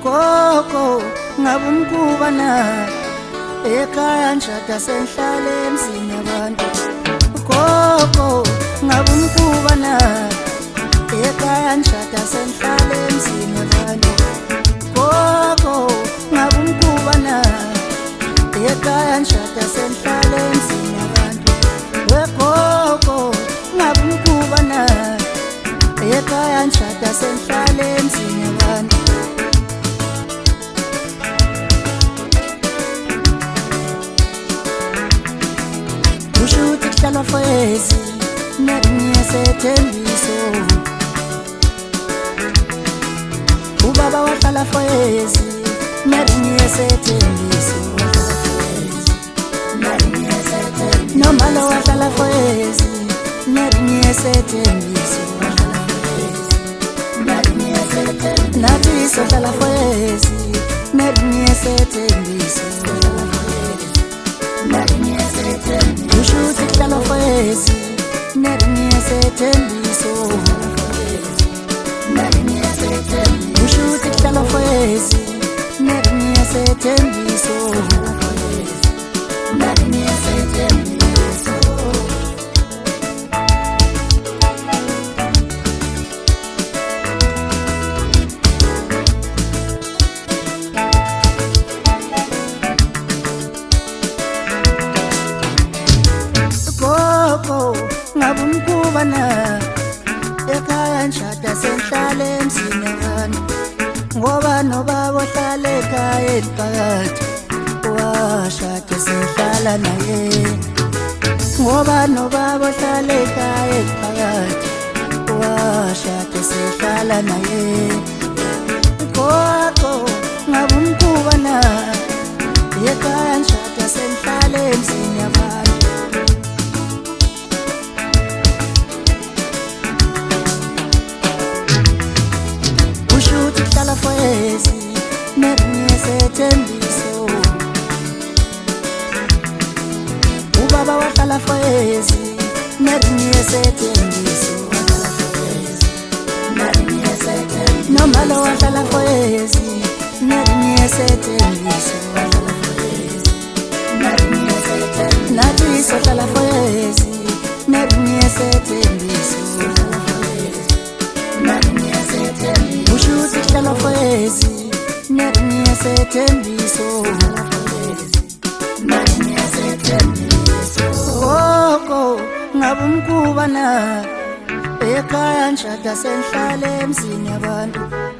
gogo ngabumkuba na ekhaya ngishada senhlala emzini yabantu gogo ngabumkuba na ekhaya ngishada senhlala emzini yabantu gogo ngabumkuba na ekhaya ngishada senhlala emzini yabantu gogo ngabumkuba na ekhaya ngishada senhlala emzini yabantu ushuthi kuhlala fezi naniyaseThembiso ubaba wahlala fezi naniyaseThembiso nomalo wahlala fezi naniyaseThembiso nathi sohlala fezi naniyaseThembiso ushuthi kuhlala fezi naniyaseThembiso ushuthi kuhlala fezi naniyaseThembiso ngabumkuba na ekhaya ngishada senhlala emzini yabantu ngoba nobaba ohlala ekhaya eliphakathi washada senhlala naye ngoba nobaba ohlala ekhaya eliphakathi washada senhlala naye gogo ngabumkuba na ekhaya ngishada senhlala emzini yabantu kuhlala fezi naniyaseThembiso ubaba wahlala fezi naniyaseThembiso nomalo wahlala fezi naniyaseThembiso nathi sohlala fezi naniyaseThembiso ushuthi kuhlala fezi naniyaseThembiso gogo ngabumkuba na ekhaya ngishada senhlala emzini yabantu